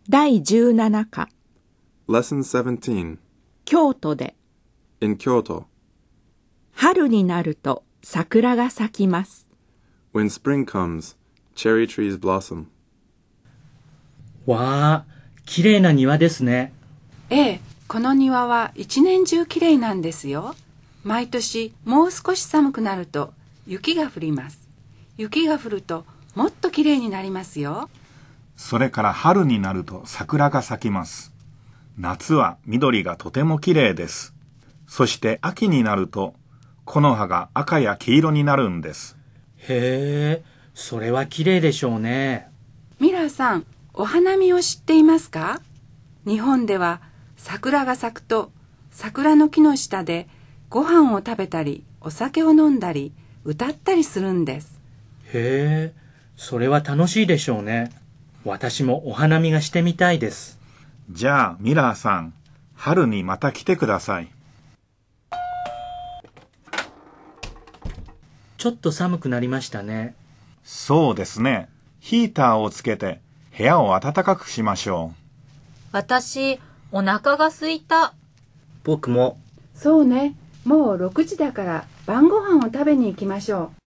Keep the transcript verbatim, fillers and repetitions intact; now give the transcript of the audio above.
だいじゅうなな課 Lesson seventeen 京都で in Kyoto. 春になると桜が咲きます。 When spring comes, cherry trees blossom. わあ、きれいな庭ですね。 ええ、この庭は一年中きれいなんですよ。毎年もう少し寒くなると雪が降ります。雪が降るともっときれいになりますよ。 それから春になると桜が咲きます。夏は緑がとてもきれいです。そして秋になると木の葉が赤や黄色になるんです。 へえ、それはきれいでしょうね。 ミラーさん、お花見を知っていますか？日本では桜が咲くと桜の木の下でご飯を食べたりお酒を飲んだり歌ったりするんです。 へえ、それは楽しいでしょうね。私もお花見がしてみたいです。 じゃあミラーさん、春にまた来てください。 ちょっと寒くなりましたね。 そうですね。ヒーターをつけて部屋を暖かくしましょう。 私、お腹が空いた。 僕も。 そうね、もうろくじだから晩ご飯を食べに行きましょう。